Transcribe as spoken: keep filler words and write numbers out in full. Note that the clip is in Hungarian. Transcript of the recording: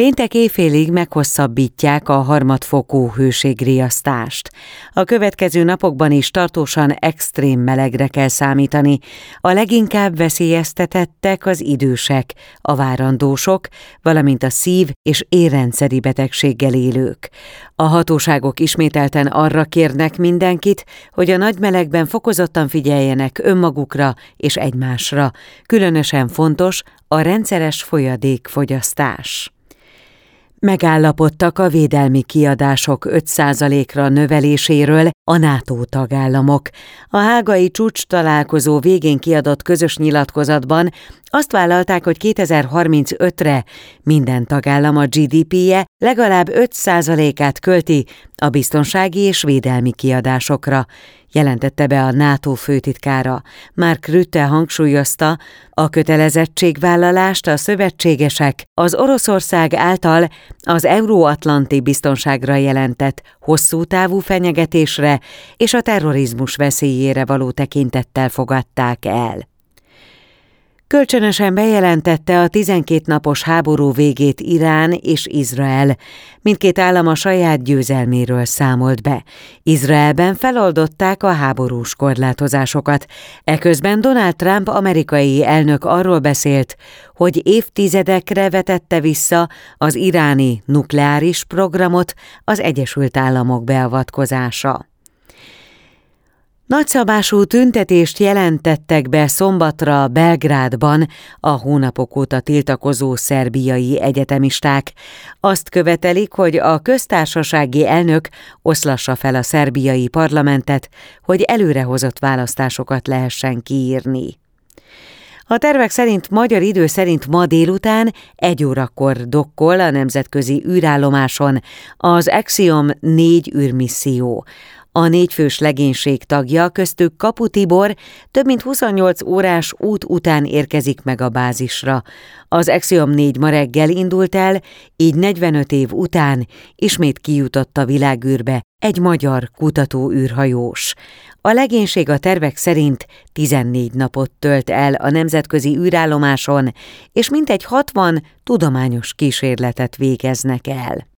Péntek éjfélig meghosszabbítják a harmadfokú hőségriasztást. A következő napokban is tartósan extrém melegre kell számítani. A leginkább veszélyeztetettek az idősek, a várandósok, valamint a szív- és érrendszeri betegséggel élők. A hatóságok ismételten arra kérnek mindenkit, hogy a nagy melegben fokozottan figyeljenek önmagukra és egymásra. Különösen fontos a rendszeres folyadékfogyasztás. Megállapodtak a védelmi kiadások öt százalékra növeléséről a NATO tagállamok. A hágai csúcstalálkozó végén kiadott közös nyilatkozatban azt vállalták, hogy kétezer-harmincötre minden tagállam a gé dé pé-je legalább öt százalékát költi a biztonsági és védelmi kiadásokra, jelentette be a NATO főtitkára. Mark Rutte hangsúlyozta, a kötelezettségvállalást a szövetségesek az Oroszország által az euróatlanti biztonságra jelentett hosszú távú fenyegetésre és a terrorizmus veszélyére való tekintettel fogadták el. Kölcsönösen bejelentette a tizenkét napos háború végét Irán és Izrael. Mindkét állam a saját győzelméről számolt be. Izraelben feloldották a háborús korlátozásokat. Eközben Donald Trump amerikai elnök arról beszélt, hogy évtizedekre vetette vissza az iráni nukleáris programot az Egyesült Államok beavatkozása. Nagyszabású tüntetést jelentettek be szombatra Belgrádban a hónapok óta tiltakozó szerbiai egyetemisták. Azt követelik, hogy a köztársasági elnök oszlassa fel a szerbiai parlamentet, hogy előrehozott választásokat lehessen kiírni. A tervek szerint magyar idő szerint ma délután egy órakor dokkol a nemzetközi űrállomáson az Axiom négy űrmisszió. A négyfős legénység tagja, köztük Kapu Tibor több mint huszonnyolc órás út után érkezik meg a bázisra. Az Axiom négy ma reggel indult el, így negyvenöt év után ismét kijutott a világűrbe egy magyar kutató-űrhajós. A legénység a tervek szerint tizennégy napot tölt el a nemzetközi űrállomáson, és mintegy hatvan tudományos kísérletet végeznek el.